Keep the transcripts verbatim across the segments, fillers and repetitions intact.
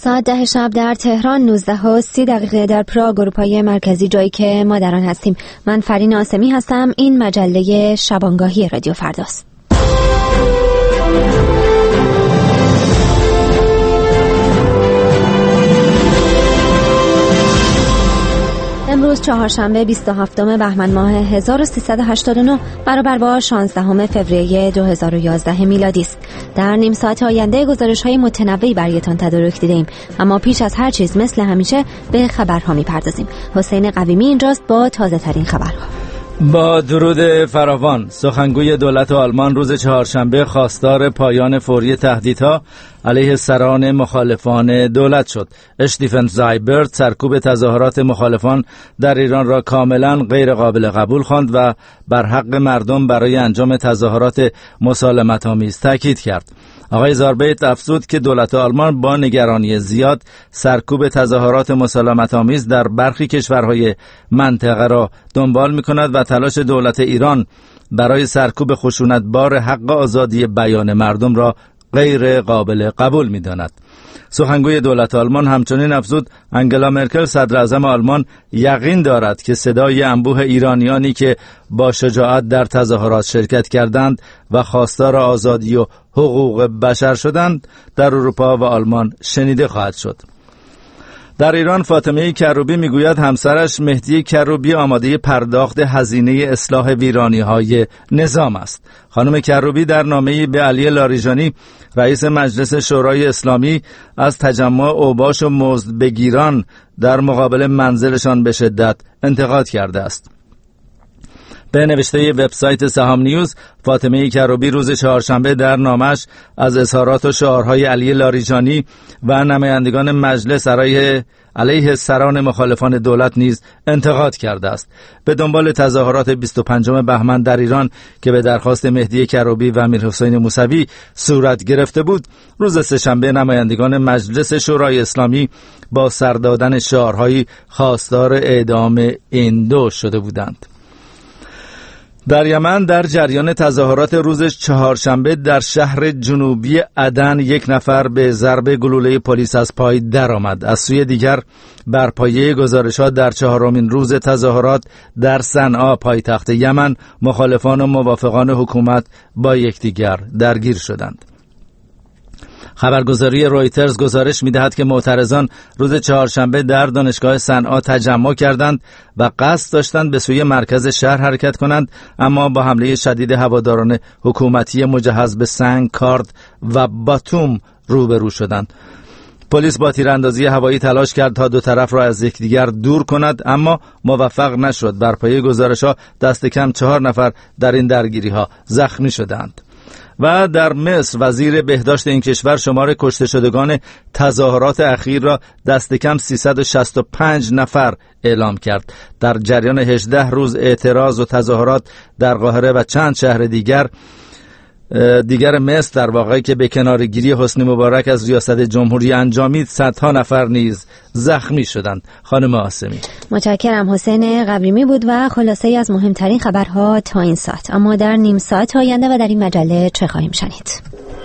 ساعت ده شب در تهران، نوزده و سی دقیقه در پراگ اروپای مرکزی، جایی که ما در آن هستیم. من فرین آسمی هستم. این مجله شبانگاهی رادیو فرداست. امروز چهارشنبه بیست و هفتم بهمن ماه هزار و سیصد و هشتاد و نه برابر با شانزدهم فوریه دو هزار و یازده میلادی است. در نیم ساعت آینده گزارش‌های متنوعی برایتان تدارک دیده‌ایم، اما پیش از هر چیز مثل همیشه به خبرها می‌پردازیم. حسین قویمی اینجاست با تازه‌ترین خبرها. با درود فراوان، سخنگوی دولت آلمان روز چهارشنبه خواستار پایان فوری تهدیدها علیه سران مخالفان دولت شد. اشتیفن زایبرت سرکوب تظاهرات مخالفان در ایران را کاملا غیر قابل قبول خواند و بر حق مردم برای انجام تظاهرات مسالمت‌آمیز تاکید کرد. آقای زاربیت افزود که دولت آلمان با نگرانی زیاد سرکوب تظاهرات مسالمت‌آمیز در برخی کشورهای منطقه را دنبال می‌کند و تلاش دولت ایران برای سرکوب خشونتبار حق آزادی بیان مردم را غیر قابل قبول می‌داند. سخنگوی دولت آلمان همچنین افزود انگلا مرکل صدر اعظم آلمان یقین دارد که صدای انبوه ایرانیانی که با شجاعت در تظاهرات شرکت کردند و خواستار آزادی و حقوق بشر شدند در اروپا و آلمان شنیده خواهد شد. در ایران فاطمه کروبی میگوید همسرش مهدی کروبی آماده پرداخت هزینه اصلاح ویرانی‌های نظام است. خانم کروبی در نامه‌ای به علی لاریجانی رئیس مجلس شورای اسلامی از تجمع اوباش و مزدبگیران در مقابل منزلشان به شدت انتقاد کرده است. به نوشته وبسایت سهام نیوز، فاطمه کروبی روز چهارشنبه در نامش از اظهارات و شعارهای علی لاریجانی و نمایندگان مجلس علیه علیه سران مخالفان دولت نیز انتقاد کرده است. به دنبال تظاهرات بیست و پنجم بهمن در ایران که به درخواست مهدی کروبی و میرحسین موسوی صورت گرفته بود، روز سه‌شنبه نمایندگان مجلس شورای اسلامی با سر دادن شعارهایی خواستار اعدام این دو شده بودند. در یمن در جریان تظاهرات روز چهارشنبه در شهر جنوبی عدن یک نفر به ضرب گلوله پلیس از پای درآمد. از سوی دیگر بر پایه گزارشات در چهارمین روز تظاهرات در صنعا پایتخت یمن مخالفان و موافقان حکومت با یکدیگر درگیر شدند. خبرگزاری رویترز گزارش می‌دهد که معترضان روز چهارشنبه در دانشگاه صنعا تجمع کردند و قصد داشتند به سوی مرکز شهر حرکت کنند، اما با حمله شدید هواداران حکومتی مجهز به سنگ، کارد و باتوم روبرو شدند. پلیس با تیراندازی هوایی تلاش کرد تا دو طرف را از یکدیگر دور کند، اما موفق نشد. بر پایه گزارش‌ها دست کم چهار نفر در این درگیری‌ها زخمی شدند. و در مصر وزیر بهداشت این کشور شمار کشته شدگان تظاهرات اخیر را دست کم سیصد و شصت و پنج نفر اعلام کرد. در جریان هجده روز اعتراض و تظاهرات در قاهره و چند شهر دیگر دیگر مصر در واقعی که به کنارگیری حسنی مبارک از ریاست جمهوری انجامید، صدها نفر نیز زخمی شدند. خانم آسمی متشکرم. حسین قویمی بود و خلاصه از مهمترین خبرها تا این ساعت. اما در نیم ساعت آینده و در این مجله چه خواهیم شنید؟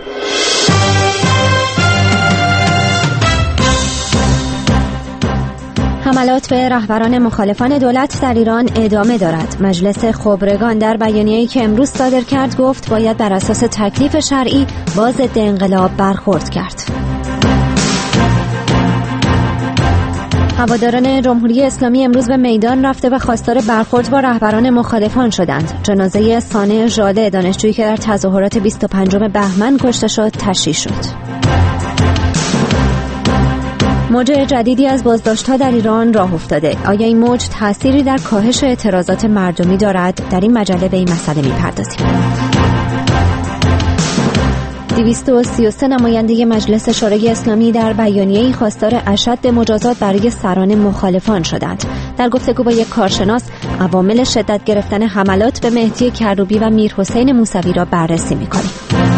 حملات به رهبران مخالفان دولت در ایران ادامه دارد. مجلس خبرگان در بیانیه‌ای که امروز صادر کرد گفت باید بر اساس تکلیف شرعی با ضد انقلاب برخورد کرد. هواداران جمهوری اسلامی امروز به میدان رفته و خواستار برخورد با رهبران مخالفان شدند. جنازه سانع ژاله، دانشجویی که در تظاهرات بیست و پنجم بهمن کشته شد، تشییع شد. موج جدیدی از بازداشت‌ها در ایران راه افتاده. آیا این موج تأثیری در کاهش اعتراضات مردمی دارد؟ در این مجله به این مسئله می‌پردازیم. دویست و سی و سه نماینده مجلس شورای اسلامی در بیانیه‌ای خواستار اشد مجازات برای سران مخالفان شدند. در گفتگو با یک کارشناس، عوامل شدت گرفتن حملات به مهدی کروبی و میرحسین موسوی را بررسی می‌کنیم.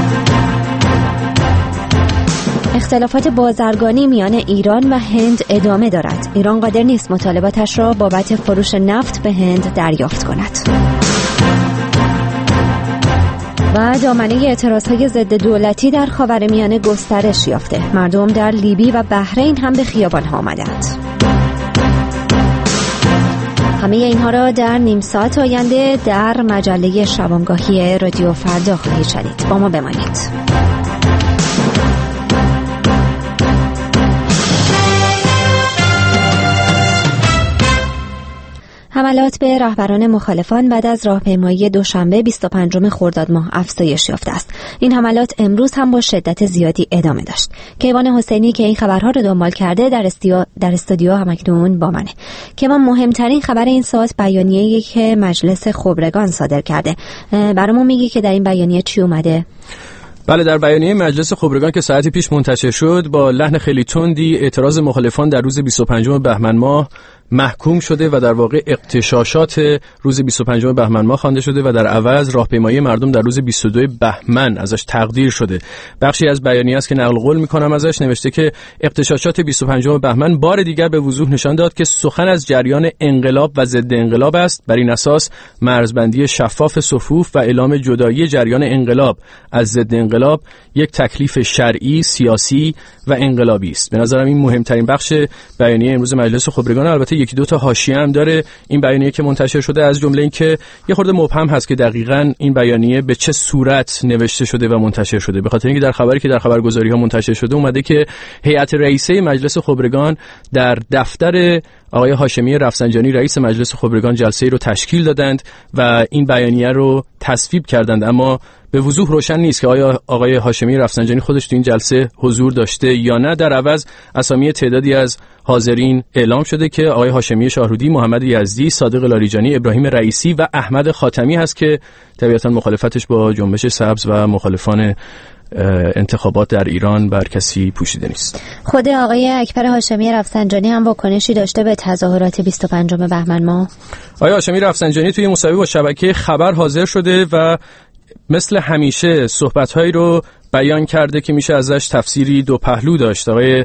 اختلافات بازرگانی میان ایران و هند ادامه دارد. ایران قادر نیست مطالباتش را بابت فروش نفت به هند دریافت کند. و دامنه اعتراضهای ضد دولتی در خاورمیانه گسترش یافته. مردم در لیبی و بحرین هم به خیابان‌ها آمدند. همه اینها را در نیم ساعت آینده در مجله شبانگاهی رادیو فردا خواهید شنید. با ما بمانید. حملات به رهبران مخالفان بعد از راهپیمایی دوشنبه بیست و پنجم خرداد ماه افزایش یافته است. این حملات امروز هم با شدت زیادی ادامه داشت. کیوان حسینی که این خبرها رو دنبال کرده در استودیو در استودیو همکنون با منه. کیوان، مهمترین خبر این ساعت بیانیه‌ای که مجلس خبرگان صادر کرده. برامون میگی که در این بیانیه چی اومده؟ بله، در بیانیه مجلس خبرگان که ساعتی پیش منتشر شد با لحن خیلی تندی اعتراض مخالفان در روز بیست و پنجم بهمن ماه محکوم شده و در واقع اغتشاشات روز بیست و پنجم بهمن ماه خوانده شده و در عوض راهپیمایی مردم در روز بیست و دوم بهمن ازش تقدیر شده. بخشی از بیانیه است که نقل قول می‌کنم ازش، نوشته که اغتشاشات بیست و پنجم بهمن بار دیگر به وضوح نشان داد که سخن از جریان انقلاب و ضد انقلاب است. بر این اساس مرزبندی شفاف صفوف و اعلام جدایی جریان انقلاب از ضد انقلاب یک تکلیف شرعی، سیاسی و انقلابی است. به نظرم این مهمترین بخش بیانیه امروز مجلس خبرگان. البته یکی دو تا حاشیه هم داره این بیانیه که منتشر شده، از جمله این که یه خورده مبهم هست که دقیقاً این بیانیه به چه صورت نوشته شده و منتشر شده. به خاطر اینکه در خبری که در خبرگزاری‌ها منتشر شده اومده که هیئت رئیسه مجلس خبرگان در دفتر آقای هاشمی رفسنجانی رئیس مجلس خبرگان جلسه‌ای رو تشکیل دادند و این بیانیه رو تصویب کردند، اما به وضوح روشن نیست که آیا آقای هاشمی رفسنجانی خودش تو این جلسه حضور داشته یا نه. در عوض اسامی تعدادی از حاضرین اعلام شده که آقای هاشمی شاهرودی، محمد یزدی، صادق لاریجانی، ابراهیم رئیسی و احمد خاتمی هست که طبیعتاً مخالفتش با جنبش سبز و مخالفان انتخابات در ایران بر کسی پوشیده نیست. خود آقای اکبر هاشمی رفسنجانی هم واکنشی داشته به تظاهرات بیست و پنجم بهمن ماه؟ آقای هاشمی رفسنجانی توی مصاحبه با شبکه خبر حاضر شده و مثل همیشه صحبت‌هایی رو بیان کرده که میشه ازش تفسیری دو پهلو داشت. آقای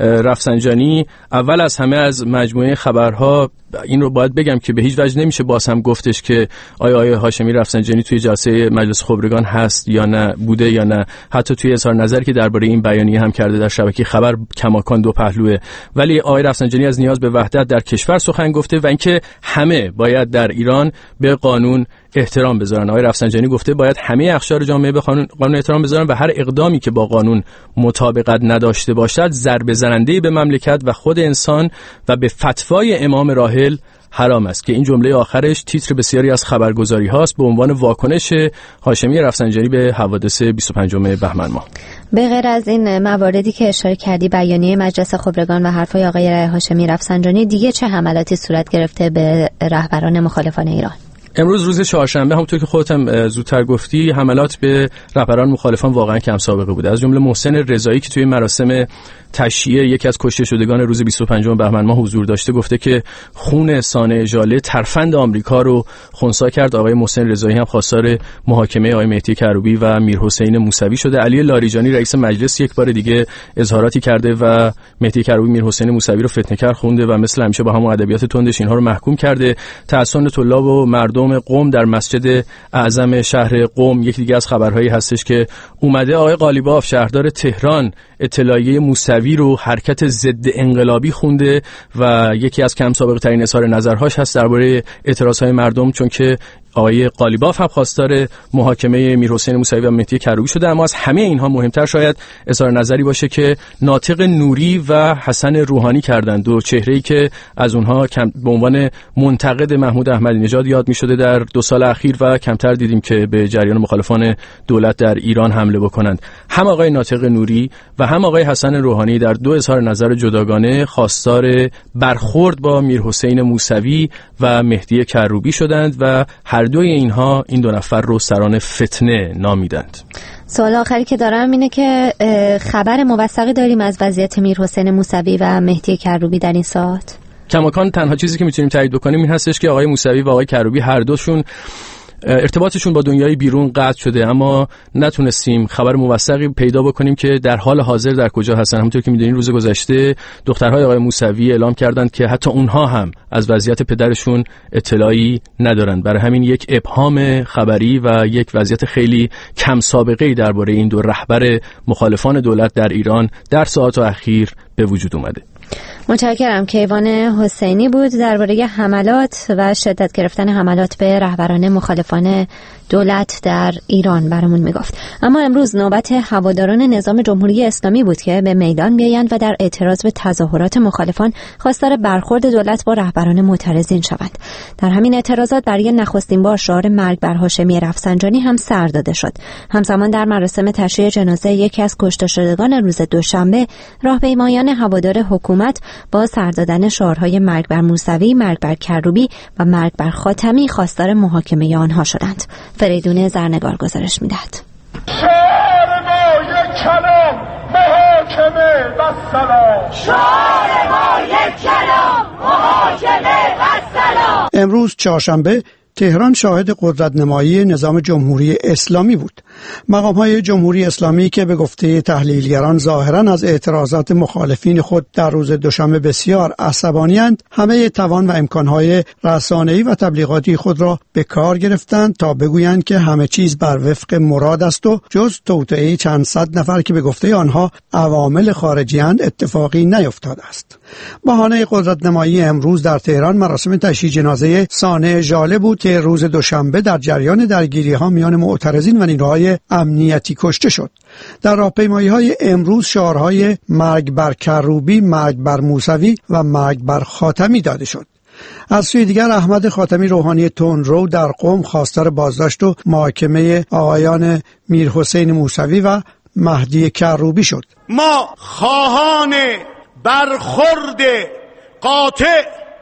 رفسنجانی اول از همه از مجموعه خبرها این رو باید بگم که به هیچ وجه نمیشه باز هم گفتش که آیا آقای هاشمی رفسنجانی توی جلسه مجلس خبرگان هست یا نه، بوده یا نه. حتی توی اظهار نظری که درباره این بیانیه هم کرده در شبکه خبر کماکان دو پهلوه. ولی آقای رفسنجانی از نیاز به وحدت در کشور سخن گفته و اینکه همه باید در ایران به قانون احترام بذارن. آقای رفسنجانی گفته باید همه اقشار جامعه به قانون احترام بذارن و هر اقدامی که با قانون مطابقت نداشته باشد ضربه زننده به مملکت و خود انسان و به فتوای امام راحل حرام است، که این جمله آخرش تیتر بسیاری از خبرگزاری هاست به عنوان واکنش هاشمی رفسنجانی به حوادث بیست و پنجم بهمن ماه. به غیر از این مواردی که اشاره کردی، بیانیه مجلس خبرگان و حرفای آقای هاشمی رفسنجانی، دیگه چه حملاتی صورت گرفته به رهبران مخالفان ایران؟ امروز روز چهارشنبه همونطور که خودت هم زودتر گفتی، حملات به رهبران مخالفان واقعا کم سابقه بوده. از جمله محسن رضایی که توی مراسم تشییع یکی از کشته شدگان روز بیست و پنجم بهمن ماه حضور داشته گفته که خون سانح ژاله ترفند آمریکا رو خنثی کرد. آقای محسن رضایی هم خواستار محاکمه آقای مهدی کروبی و میرحسین موسوی شده. علی لاریجانی رئیس مجلس یک بار دیگه اظهاراتی کرده و مهدی کروبی، میرحسین موسوی رو فتنه‌گر خونده و مثل همیشه با همون ادبیات تندش اینها رو محکوم کرده. تحسن طلاب و مردم قم در مسجد اعظم شهر قم یک دیگه از خبرهایی هستش که اومده. آقای قالیباف شهردار تهران اطلاعیه موسوی رو حرکت ضد انقلابی خونده و یکی از کم سابقه ترین اظهار نظرهاش هست درباره اعتراضهای مردم، چون که آقای قالیباف هم خواستار محاکمه میرحسین موسوی و مهدی کروبی شده. اما از همه اینها مهمتر شاید اظهار نظری باشه که ناطق نوری و حسن روحانی کردند، دو چهره‌ای که از اونها به عنوان منتقد محمود احمدی نژاد یاد می‌شده در دو سال اخیر و کمتر دیدیم که به جریان مخالفان دولت در ایران حمله بکنند. هم آقای ناطق نوری و هم آقای حسن روحانی در دو اظهار نظر جداگانه خواستار برخورد با میرحسین موسوی و مهدی کروبی شدند و هر دوی اینها این دو نفر رو سران فتنه نامیدند. سوال آخری که دارم اینه که خبر موثقی داریم از وضعیت میرحسین موسوی و مهدی کروبی در این ساعت؟ کماکان تنها چیزی که میتونیم تایید بکنیم این هستش که آقای موسوی و آقای کروبی هر دوشون ارتباطشون با دنیای بیرون قطع شده، اما نتونستیم خبر موثقی پیدا بکنیم که در حال حاضر در کجا هستن. همونطور که میدونین روز گذشته دخترهای آقای موسوی اعلام کردند که حتی اونها هم از وضعیت پدرشون اطلاعی ندارن. برای همین یک ابهام خبری و یک وضعیت خیلی کم سابقه‌ای درباره این دو رهبر مخالفان دولت در ایران در ساعات اخیر به وجود اومده. متشکرم. کیوان حسینی بود درباره حملات و شدت گرفتن حملات به رهبران مخالفان دولت در ایران برامون میگفت. اما امروز نوبت هواداران نظام جمهوری اسلامی بود که به میدان بیایند و در اعتراض به تظاهرات مخالفان خواستار برخورد دولت با رهبران معترضین شوند. در همین اعتراضات برای نخستین بار شعار مرگ بر هاشمی رفسنجانی هم سر داده شد. همزمان در مراسم تشییع جنازه یکی از کشته شدگان روز دوشنبه، راهپیمایان هوادار حکومت با سر دادن شعارهای مرگ بر موسوی، مرگ بر کروبی و مرگ بر خاتمی خواستار محاکمه آنها شدند. فریدون زرنگار گزارش می‌دهد. شعار ما یک کلام، محاکمه و سلام. شعار ما یک کلام، محاکمه و سلام. امروز چهارشنبه تهران شاهد قدرت‌نمایی نظام جمهوری اسلامی بود. مقام‌های جمهوری اسلامی که به گفته تحلیلگران ظاهراً از اعتراضات مخالفین خود در روز دوشنبه بسیار عصبانی‌اند، همه توان و امکان‌های رسانه‌ای و تبلیغاتی خود را به کار گرفتند تا بگویند که همه چیز بر وفق مراد است و جز توطئه چند صد نفر که به گفته آنها عوامل خارجی‌اند اتفاقی نیفتاده است. بهانه قدرت‌نمایی امروز در تهران مراسم تشییع جنازه صانع ژاله بود که روز دوشنبه در جریان درگیری‌ها میان معترضین و نیروهای امنیتی کشته شد. در راهپیمایی‌های امروز شعارهای مرگ بر کروبی، مرگ بر موسوی و مرگ بر خاتمی داده شد. از سوی دیگر احمد خاتمی روحانی تندرو در قم خواستار بازداشت و محاکمه آقایان میرحسین موسوی و مهدی کروبی شد. ما خواهان برخورد قاطع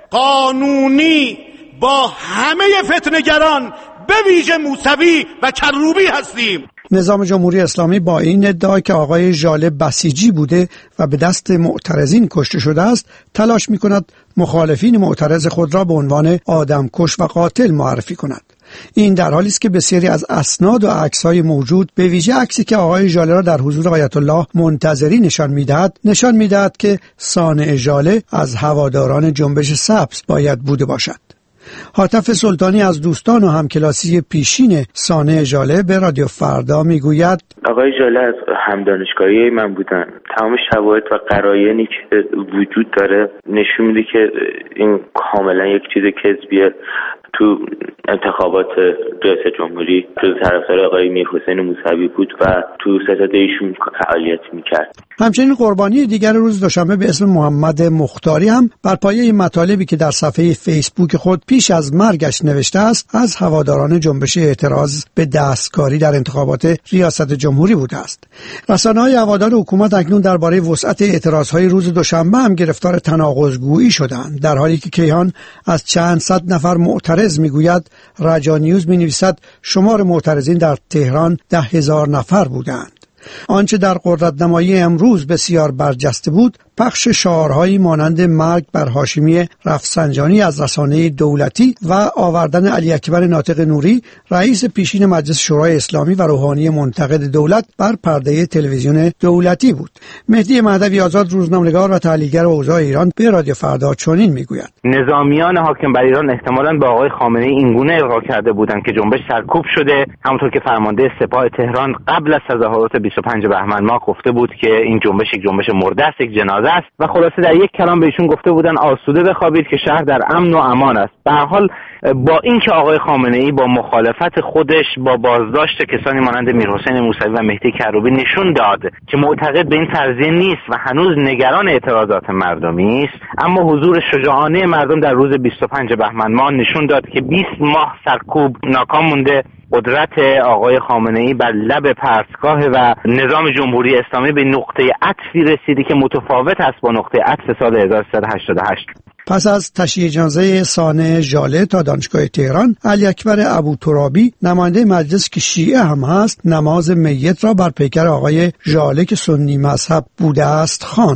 قانونی با همه فتنه‌گران به ویژه موسوی و کروبی هستیم. نظام جمهوری اسلامی با این ادعا که آقای ژاله بسیجی بوده و به دست معترضین کشته شده است، تلاش می‌کند مخالفین معترض خود را به عنوان آدمکش و قاتل معرفی کند. این در حالی است که بسیاری از اسناد و عکس‌های موجود، به ویژه عکسی که آقای ژاله را در حضور آیت الله منتظری نشان می‌دهد، نشان می‌دهد که صانع ژاله از هواداران جنبش سبز باید بوده باشد. هاتف سلطانی از دوستان و همکلاسی پیشین صانع ژاله به رادیو فردا میگوید آقای ژاله از همدانشگاهی من بودن. تمام شواهد و قرائنی که وجود داره نشون میده که این کاملا یک چیز کذبیه. تو انتخابات ریاست جمهوری تو طرفدار آقای میرحسین موسوی بود و تو ستاد ایشون فعالیت میکرد. همچنین قربانی دیگر روز دوشنبه به اسم محمد مختاری هم بر پایه مطالبی که در صفحه فیسبوک خود پیش از مرگش نوشته است، از هواداران جنبش اعتراض به دستکاری در انتخابات ریاست جمهوری بوده است. رسانه‌های هوادار حکومت اکنون درباره وسعت اعتراضهای روز دوشنبه هم گرفتار تناقض‌گویی شدند، در حالی که کیهان از چند صد نفر معترض میگوید رجا نیوز می‌نویسد شمار معترضین در تهران ده هزار نفر بودند. آنچه در قدرت‌نمایی امروز بسیار برجسته بود، پخش شعارهایی مانند مرگ بر هاشمی رفسنجانی از رسانه دولتی و آوردن علی اکبر ناطق نوری، رئیس پیشین مجلس شورای اسلامی و روحانی منتقد دولت، بر پرده تلویزیون دولتی بود. مهدی مهدوی آزاد روزنامه‌نگار و تحلیلگر اوضاع ایران به رادیو فردا چنین میگوید: نظامیان حاکم بر ایران احتمالاً با آقای خامنه‌ای اینگونه القا کرده بودند که جنبش سرکوب شده، همونطور که فرمانده سپاه تهران قبل از تظاهرات بیست و پنج بهمن ماه گفته بود که این جنبش یک جنبش مرده است، یک جنازه است و خلاصه در یک کلام بهشون گفته بودن آسوده بخوابید که شهر در امن و امان است. به هر حال با اینکه آقای خامنه‌ای با مخالفت خودش با بازداشت کسانی مانند میرحسین موسوی و مهدی کروبی نشون داد که معتقد به این فرضیه نیست و هنوز نگران اعتراضات مردمی است، اما حضور شجاعانه مردم در روز بیست و پنج بهمن ماه نشون داد که بیست ماه سرکوب ناکام مونده. قدرت آقای خامنه‌ای بر لب پرتگاه و نظام جمهوری اسلامی به نقطه عطفی رسیدی که متفاوت است با نقطه عطف سال هزار و سیصد و هشتاد و هشت. پس از تشییع جنازه صانع ژاله تا دانشگاه تهران، علی اکبر ابوترابی نماینده مجلس که شیعه هم هست، نماز میت را بر پیکر آقای ژاله که سنی مذهب بوده است خواند.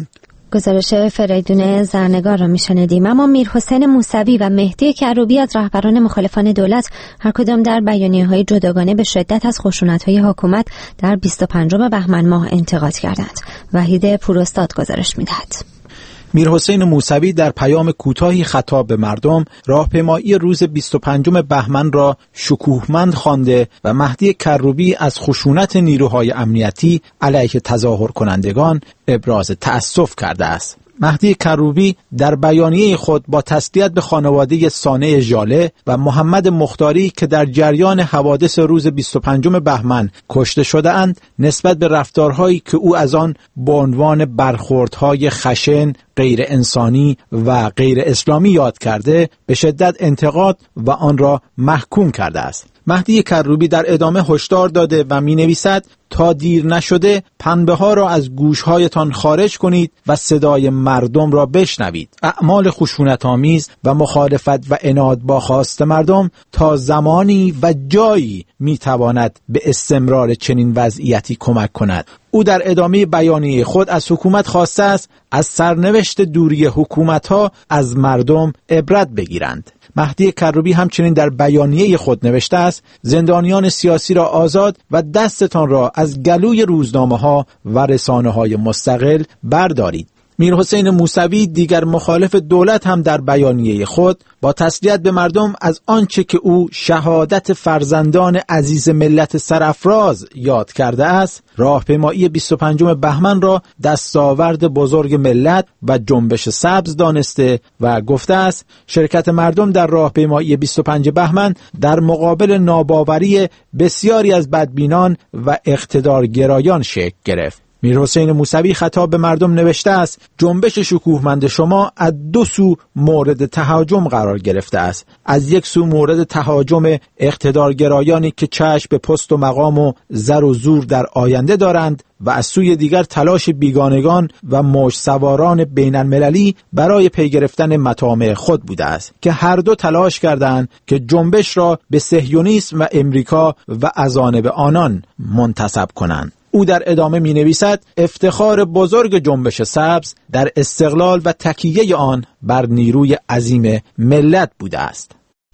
گزارش فریدون زرنگار را میشنیدیم. اما میرحسین موسوی و مهدی کروبی از رهبران مخالفان دولت هر کدام در بیانیه‌های جداگانه به شدت از خشونت‌های حکومت در بیست و پنجم بهمن ماه انتقاد کردند. وحید پوراستاد گزارش می‌دهد. میرحسین موسوی در پیام کوتاهی خطاب به مردم راهپیمایی روز بیست و پنجم بهمن را شکوهمند خوانده و مهدی کروبی از خشونت نیروهای امنیتی علیه تظاهر کنندگان ابراز تأسف کرده است. مهدی کروبی در بیانیه خود با تسلیت به خانواده سانح ژاله و محمد مختاری که در جریان حوادث روز بیست و پنجم بهمن کشته شده‌اند نسبت به رفتارهایی که او از آن به عنوان برخوردهای خشن، غیر انسانی و غیر اسلامی یاد کرده به شدت انتقاد و آن را محکوم کرده است. مهدی کروبی در ادامه هشدار داده و می نویسد تا دیر نشده پنبه ها را از گوشهایتان خارج کنید و صدای مردم را بشنوید. اعمال خشونت‌آمیز و مخالفت و عناد با خواست مردم تا زمانی و جایی می تواند به استمرار چنین وضعیتی کمک کند. او در ادامه بیانیه خود از حکومت خواسته است از سرنوشت دوری حکومت‌ها از مردم عبرت بگیرند. مهدی کروبی همچنین در بیانیه خود نوشته است زندانیان سیاسی را آزاد و دستتان را از گلوی روزنامه‌ها و رسانه‌های مستقل بردارید. میرحسین موسوی دیگر مخالف دولت هم در بیانیه خود با تسلیت به مردم از آنچه که او شهادت فرزندان عزیز ملت سرافراز یاد کرده است راهپیمایی بیست و پنجم بهمن را دستاورد بزرگ ملت و جنبش سبز دانسته و گفته است شرکت مردم در راهپیمایی بیست و پنجم بهمن در مقابل ناباوری بسیاری از بدبینان و اقتدارگرایان شکل گرفت. میرحسین موسوی خطاب به مردم نوشته است جنبش شکوهمند شما از دو سو مورد تهاجم قرار گرفته است. از یک سو مورد تهاجم اقتدارگرایانی که چشم به پست و مقام و زر و زور در آینده دارند و از سوی دیگر تلاش بیگانگان و موج سواران بین المللی برای پی گرفتن مطامع خود بوده است که هر دو تلاش کردند که جنبش را به صهیونیسم و امریکا و اذانب آنان منتسب کنند. او در ادامه می نویسد افتخار بزرگ جنبش سبز در استقلال و تکیه آن بر نیروی عظیم ملت بوده است.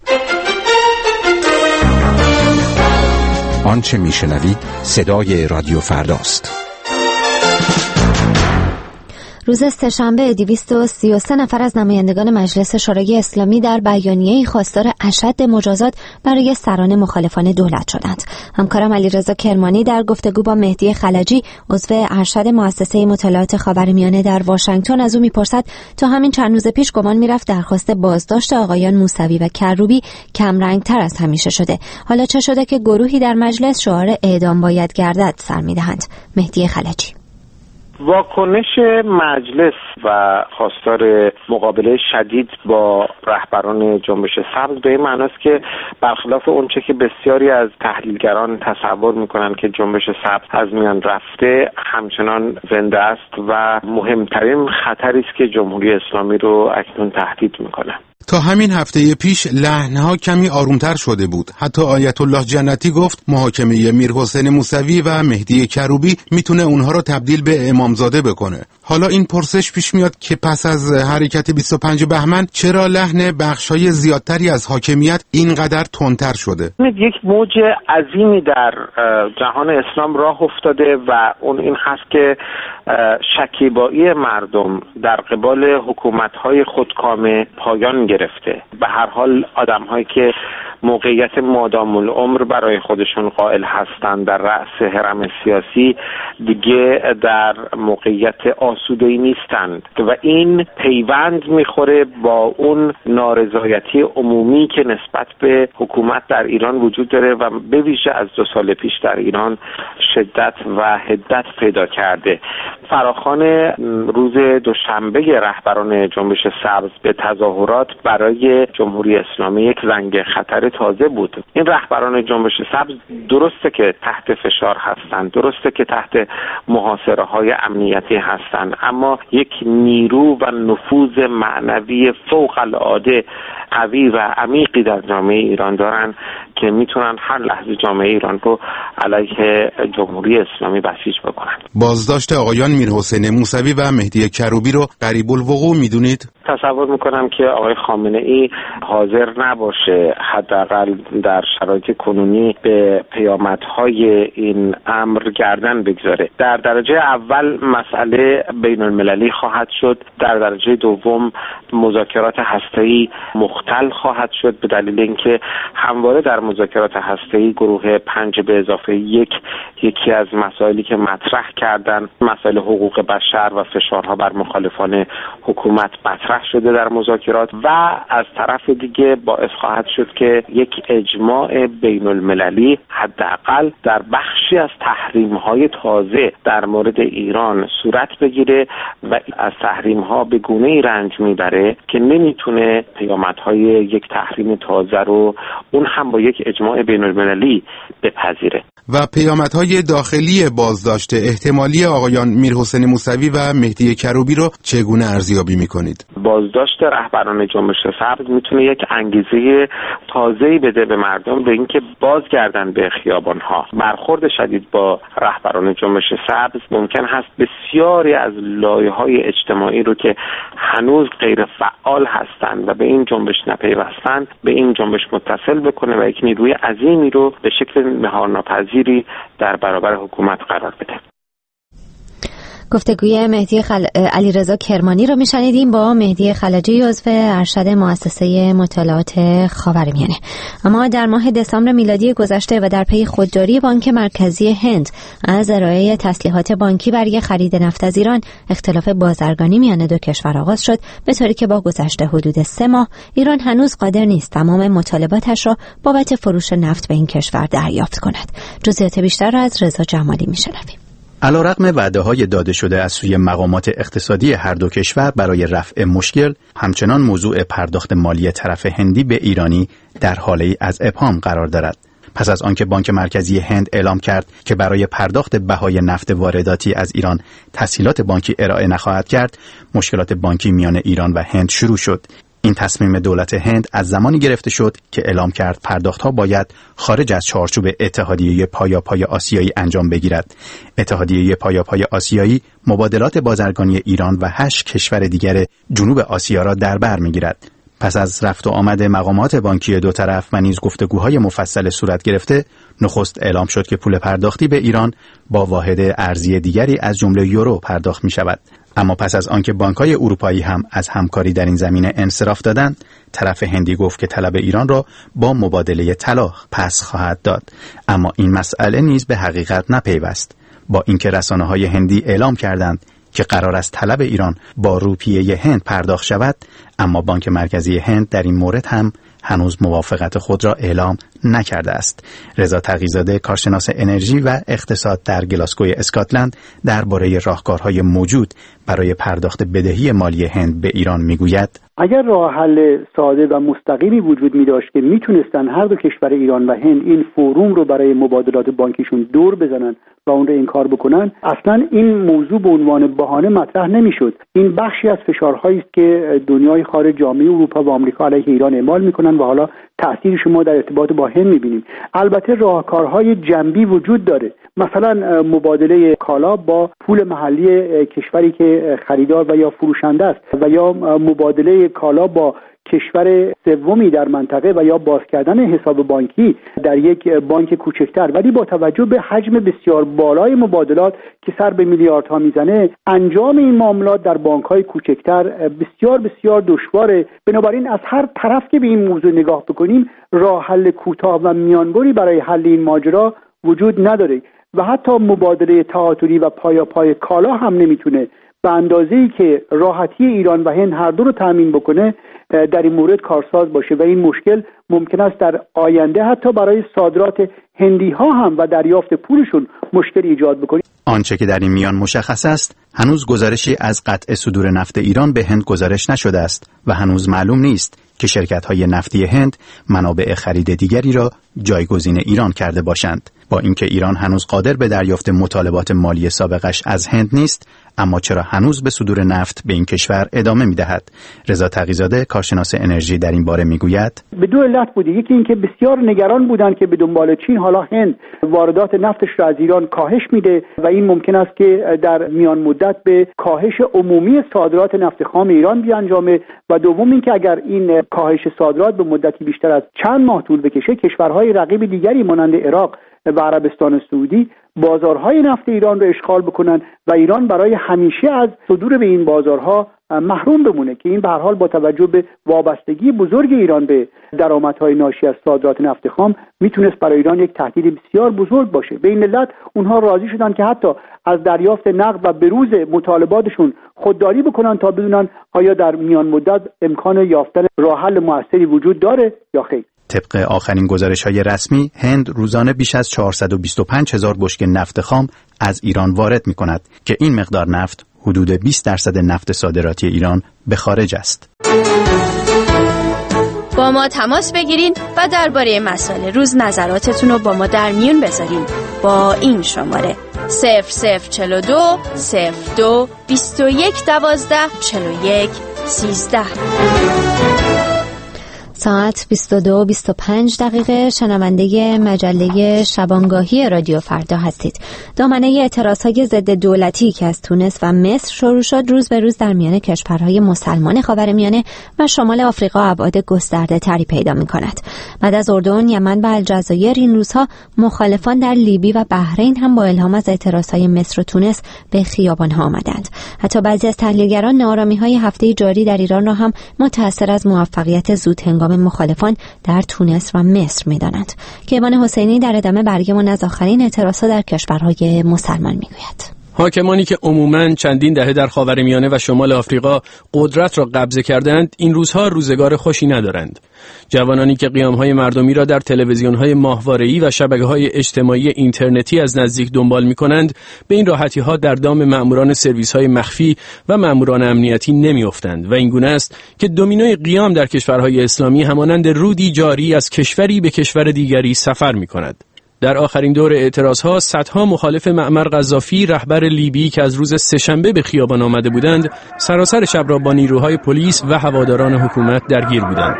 آنچه می شنوید صدای رادیو فرداست. روز سه‌شنبه دویست و سی و سه نفر از نمایندگان مجلس شورای اسلامی در بیانیه‌ای خواستار اشد مجازات برای سران مخالفان دولت شدند. همکارم علیرضا کرمانی در گفتگو با مهدی خلجی عضو ارشد مؤسسه مطالعات خاورمیانه در واشنگتن از او می‌پرسد تا همین چند روز پیش گمان می‌رفت درخواست بازداشت آقایان موسوی و کروبی کم رنگ‌تر از همیشه شده. حالا چه شده که گروهی در مجلس شعار اعدام باید گردد سر می‌دهند؟ مهدی خلجی: واکنش مجلس و خواستار مقابله شدید با رهبران جنبش سبز به این معناست که برخلاف اونچه که بسیاری از تحلیلگران تصور میکنن که جنبش سبز از میان رفته همچنان زنده است و مهمترین خطری است که جمهوری اسلامی رو اکنون تهدید میکنه. تا همین هفته پیش لحن‌ها کمی آرومتر شده بود. حتی آیت الله جنتی گفت محاکمه میرحسین موسوی و مهدی کروبی میتونه اونها رو تبدیل به امامزاده بکنه. حالا این پرسش پیش میاد که پس از حرکت بیست و پنجم بهمن چرا لحن بخشای زیادتری از حاکمیت اینقدر تندتر شده؟ یک موج عظیمی در جهان اسلام راه افتاده و اون این هست که شکیبایی مردم در قبال حکومت‌های خودکامه پایان گرفته. به هر حال آدم‌هایی که موقعیت مادام العمر برای خودشون قائل هستند در رأس حرم سیاسی دیگه در موقعیت آسوده‌ای نیستند و این پیوند میخوره با اون نارضایتی عمومی که نسبت به حکومت در ایران وجود داره و به ویژه از دو سال پیش در ایران شدت و حدت پیدا کرده. فراخوان روز دوشنبه رهبران جنبش سبز به تظاهرات برای جمهوری اسلامی یک زنگ خطر تازه بود. این رهبران جنبش سبز درسته که تحت فشار هستند، درسته که تحت محاصره های امنیتی هستند، اما یک نیرو و نفوذ معنوی فوق العاده قوی و عمیقی در جامعه ایران دارن که میتونن هر لحظه جامعه ایران رو علیه جمهوری اسلامی بسیج بکنن. بازداشت آقایان میرحسین موسوی و مهدی کروبی رو قریب الوقوع میدونید؟ تصور میکنم که آقای خامنه ای حاضر نباشه حداقل در شرایط کنونی به پیامدهای این امر گردن بگذاره. در درجه اول مسئله بین المللی خواهد شد، در درجه دوم مذاکرات هسته‌ای مختل خواهد شد به دلیل اینکه همواره در مذاکرات هسته‌ای گروه پنج به اضافه یک یکی از مسائلی که مطرح کردن مسائل حقوق بشر و فشارها بر مخالفان حکومت مطرح شده در مذاکرات و از طرف دیگه باعث خواهد شد که یک اجماع بین المللی حداقل در بخشی از تحریم‌های تازه در مورد ایران صورت بگیره و از تحریم‌ها به گونه‌ای رنج میبره که نمیتونه پیامدهای یک تحریم تازه رو اون هم با یک اجماع بین المللی بپذیره. و پیامدهای داخلی بازداشت احتمالی آقایان میرحسین موسوی و مهدی کروبی رو چگونه ارزیابی میکنید؟ بازداشت رهبران جنبش سبز میتونه یک انگیزه تازه‌ای بده به مردم به اینکه بازگردن به خیابان‌ها. برخورد شدید با رهبران جنبش سبز ممکن هست بسیاری از لایه‌های اجتماعی رو که هنوز غیر فعال هستند و به این جنبش نپیوستند به این جنبش متصل بکنه و یک نیروی عظیمی رو به شکل مهارناپذیری در برابر حکومت قرار بده. گفتگوی مهدی خل... علیرضا کرمانی رو میشنیدیم با مهدی خلجی عضو ارشد مؤسسه مطالعات خاورمیانه. اما در ماه دسامبر میلادی گذشته و در پی خودداری بانک مرکزی هند از ارائه تسلیحات بانکی برای خرید نفت از ایران اختلاف بازرگانی میان دو کشور آغاز شد، به طوری که با گذشت حدود سه ماه ایران هنوز قادر نیست تمام مطالباتش را بابت فروش نفت به این کشور دریافت کند. جزئیات بیشتر را از رضا جمالی میشنویم. علیرغم وعده‌های داده شده از سوی مقامات اقتصادی هر دو کشور برای رفع مشکل، همچنان موضوع پرداخت مالی طرف هندی به ایرانی در حالی از ابهام قرار دارد. پس از آنکه بانک مرکزی هند اعلام کرد که برای پرداخت بهای نفت وارداتی از ایران تسهیلات بانکی ارائه نخواهد کرد، مشکلات بانکی میان ایران و هند شروع شد. این تصمیم دولت هند از زمانی گرفته شد که اعلام کرد پرداخت‌ها باید خارج از چارچوب اتحادیه پایاپای آسیایی انجام بگیرد. اتحادیه پایاپای آسیایی مبادلات بازرگانی ایران و هشت کشور دیگر جنوب آسیا را در بر می‌گیرد. پس از رفت و آمد مقامات بانکی دو طرف و نیز گفتگوهای مفصل صورت گرفته، نخست اعلام شد که پول پرداختی به ایران با واحد ارزی دیگری از جمله یورو پرداخت می‌شود. اما پس از آنکه بانک‌های اروپایی هم از همکاری در این زمینه انصراف دادند، طرف هندی گفت که طلب ایران را با مبادله طلا پس خواهد داد. اما این مسئله نیز به حقیقت نپیوست. با اینکه رسانه‌های هندی اعلام کردند که قرار است طلب ایران با روپیه هند پرداخت شود، اما بانک مرکزی هند در این مورد هم هنوز موافقت خود را اعلام نکرده است. رضا تقی‌زاده، کارشناس انرژی و اقتصاد در گلاسگوی اسکاتلند، درباره راهکارهای موجود برای پرداخت بدهی مالی هند به ایران میگوید: اگر راه حل ساده و مستقیمی وجود می داشت که میتونستن هر دو کشور ایران و هند این فوروم رو برای مبادلات بانکیشون دور بزنن و اون رو انکار بکنن، اصلا این موضوع به عنوان بهانه مطرح نمیشد. این بخشی از فشارهایی است که دنیای خارج، جامعه اروپا و آمریکا علیه ایران اعمال میکنن و حالا تأثیرش ما در ارتباط با هند میبینیم. البته راهکارهای جنبی وجود داره، مثلا مبادله کالا با پول محلی کشوری که خریدار و یا فروشنده است و یا مبادله کالا با کشور سومی در منطقه و یا باز کردن حساب بانکی در یک بانک کوچکتر، ولی با توجه به حجم بسیار بالای مبادلات که سر به میلیاردها میزنه، انجام این معاملات در بانک‌های کوچکتر بسیار بسیار دشواره. بنابراین از هر طرف که به این موضوع نگاه بکنیم، راه حل کوتاه و میانبری برای حل این ماجرا وجود نداره و حتی مبادله تعادلی و پایاپای کالا هم نمیتونه به اندازه‌ای که راحتی ایران و هند هر دو رو تامین بکنه در این مورد کارساز باشه و این مشکل ممکن است در آینده حتی برای صادرات هندی ها هم و دریافت پولشون مشکل ایجاد بکنه. آنچه که در این میان مشخص است، هنوز گزارشی از قطع صدور نفت ایران به هند گزارش نشده است و هنوز معلوم نیست که شرکت‌های نفتی هند منابع خرید دیگری را جایگزین ایران کرده باشند. با اینکه ایران هنوز قادر به دریافت مطالبات مالی سابقش از هند نیست، اما چرا هنوز به صدور نفت به این کشور ادامه می‌دهد؟ رضا تقی‌زاده کارشناس انرژی در این باره میگوید به دو علت بوده. یکی اینکه بسیار نگران بودند که به دنبال چین حالا هند واردات نفتش را از ایران کاهش میده و این ممکن است که در میان مدت به کاهش عمومی صادرات نفت خام ایران بیانجامه و دوم اینکه اگر این کاهش صادرات به مدتی بیشتر از چند ماه طول بکشه کشورهای رقیب دیگری مانند عراق و عربستان سعودی بازارهای نفت ایران را اشغال بکنند و ایران برای همیشه از صدور به این بازارها محروم بمونه که این به هر حال با توجه به وابستگی بزرگ ایران به درآمدهای ناشی از صادرات نفت خام میتونست برای ایران یک تهدید بسیار بزرگ باشه. به این علت اونها راضی شدن که حتی از دریافت نقد و بروز مطالباتشون خودداری بکنن تا بدونن آیا در میان مدت امکان یافتن راه حل موثری وجود داره یا خیر. طبق آخرین گزارش‌های رسمی، هند روزانه بیش از چهارصد و بیست و پنج هزار بشکه نفت خام از ایران وارد می‌کند که این مقدار نفت حدود بیست درصد نفت صادراتی ایران به خارج است. با ما تماس بگیرین و درباره مسائل روز نظراتتون رو با ما در میون بذارین با این شماره صفر صفر چهل و دو صفر دو بیست و یک دوازده چهل و یک سیزده. ساعت بیست و دو و بیست و پنج دقیقه. شنونده مجله شبانگاهی رادیو فردا هستید. دامنه اعتراضهای ضد دولتی که از تونس و مصر شروع شد روز به روز در میان کشورهای مسلمان خاورمیانه و شمال آفریقا ابعاد گسترده تری پیدا می کند. بعد از اردن، یمن و الجزایر این روزها مخالفان در لیبی و بحرین هم با الهام از اعتراضهای مصر و تونس به خیابانها آمدند. حتی بعضی از تحلیلگران ناآرامی‌های هفته جاری در ایران را هم متأثر از موفقیت زود هنگام مخالفان در تونس و مصر می‌دانند. کیوان حسینی در ادامه برگمان از آخرین اعتراضات در کشورهای مسلمان میگوید. حاکمانی که عموماً چندین دهه در خاورمیانه و شمال آفریقا قدرت را قبضه کردند، این روزها روزگار خوشی ندارند. جوانانی که قیام‌های مردمی را در تلویزیون‌های ماهواره‌ای و شبکه‌های اجتماعی اینترنتی از نزدیک دنبال می‌کنند، به این راحتی‌ها در دام مأموران سرویس‌های مخفی و مأموران امنیتی نمی‌افتند و این گونه است که دومینوی قیام در کشورهای اسلامی همانند رودی جاری از کشوری به کشور دیگری سفر می‌کند. در آخرین دور اعتراضها صدها مخالف معمر قذافی رهبر لیبی که از روز سه‌شنبه به خیابان آمده بودند سراسر شب را با نیروهای پلیس و هواداران حکومت درگیر بودند.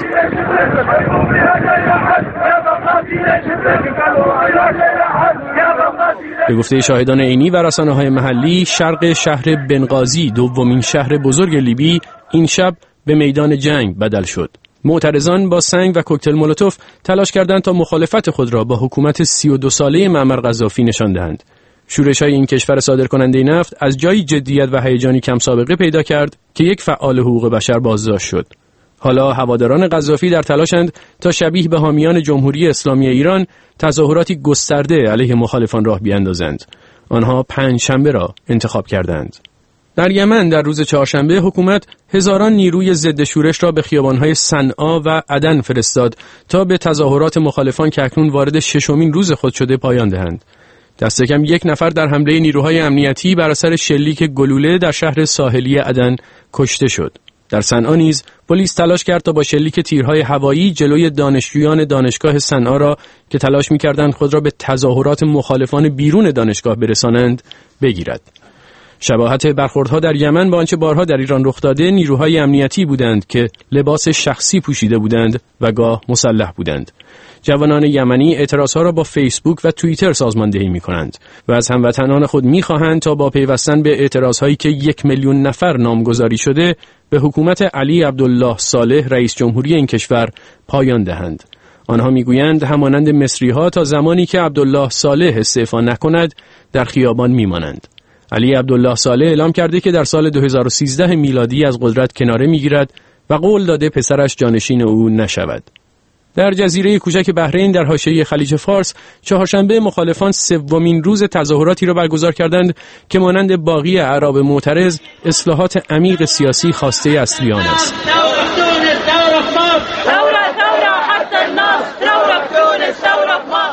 به گفته شاهدان عینی و رسانه‌های محلی، شرق شهر بنغازی، دومین شهر بزرگ لیبی، این شب به میدان جنگ بدل شد. معترضان با سنگ و کوکتل مولوتوف تلاش کردند تا مخالفت خود را با حکومت سی و دو ساله معمر قذافی نشان دهند. شورش‌های این کشور صادرکننده نفت از جایی جدیت و هیجانی کم سابقه پیدا کرد که یک فعال حقوق بشر بازداشت شد. حالا هواداران قذافی در تلاشند تا شبیه به حامیان جمهوری اسلامی ایران تظاهراتی گسترده علیه مخالفان راه بیاندازند. آنها پنج شنبه را انتخاب کردند. در یمن در روز چهارشنبه حکومت هزاران نیروی ضد شورش را به خیابان‌های صنعا و عدن فرستاد تا به تظاهرات مخالفان که اکنون وارد ششمین روز خود شده پایان دهند. دست کم یک نفر در حمله نیروهای امنیتی بر اثر شلیک گلوله در شهر ساحلی عدن کشته شد. در صنعا نیز پلیس تلاش کرد تا با شلیک تیرهای هوایی جلوی دانشجویان دانشگاه صنعا را که تلاش می‌کردند خود را به تظاهرات مخالفان بیرون دانشگاه برسانند بگیرد. شباهت برخوردها در یمن با آنچه بارها در ایران رخ داده نیروهای امنیتی بودند که لباس شخصی پوشیده بودند و گاه مسلح بودند. جوانان یمنی اعتراضها را با فیسبوک و توییتر سازماندهی می‌کنند و از هموطنان خود می‌خواهند تا با پیوستن به اعتراضهایی که یک میلیون نفر نامگذاری شده به حکومت علی عبدالله صالح رئیس جمهوری این کشور پایان دهند. آنها می‌گویند همانند مصری‌ها تا زمانی که عبدالله صالح استعفا نکند در خیابان می‌مانند. علی عبدالله صالح اعلام کرده که در سال دو هزار و سیزده میلادی از قدرت کناره می‌گیرد و قول داده پسرش جانشین او نشود. در جزیره کوچک بحرین در حاشیه خلیج فارس چهارشنبه مخالفان سومین روز تظاهراتی را برگزار کردند که مانند باقی اعراب معترض اصلاحات عمیق سیاسی خواسته اصلی آن است.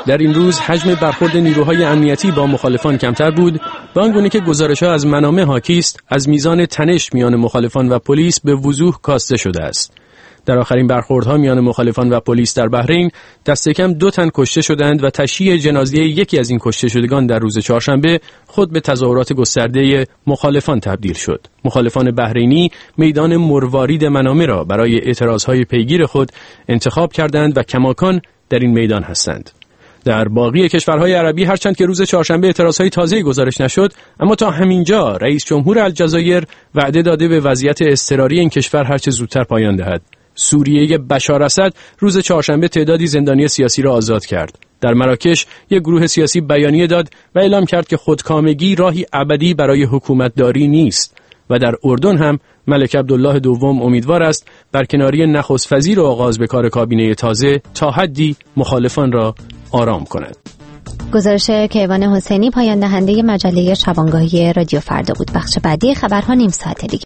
در این روز حجم برخورد نیروهای امنیتی با مخالفان کمتر بود و آنگونه که گزارش‌ها از منابع حاکی است، از میزان تنش میان مخالفان و پلیس به وضوح کاسته شده است. در آخرین برخوردها میان مخالفان و پلیس در بحرین دست کم دو تن کشته شدند و تشییع جنازه یکی از این کشته شدگان در روز چهارشنبه خود به تظاهرات گسترده مخالفان تبدیل شد. مخالفان بحرینی میدان مروارید منامه را برای اعتراضهای پیگیر خود انتخاب کردند و کماکان در این میدان هستند. در باقی کشورهای عربی هرچند که روز چهارشنبه اعتراضهای تازه‌ای گزارش نشد، اما تا همینجا رئیس جمهور الجزایر وعده داده به وضعیت اضطراری این کشور هرچه زودتر پایان دهد. سوریه بشار اسد روز چهارشنبه تعدادی زندانی سیاسی را آزاد کرد. در مراکش یک گروه سیاسی بیانیه داد و اعلام کرد که خودکامگی راهی ابدی برای حکومتداری نیست. و در اردن هم ملک عبدالله دوم امیدوار است برکناری نخست وزیر و آغاز به کار کابینه تازه تا حدی مخالفان را آرام کند. گزارش کیوان حسینی پایان دهنده مجله شبانگاهی رادیو فردا بود. بخش بعدی خبرها نیم ساعت دیگه.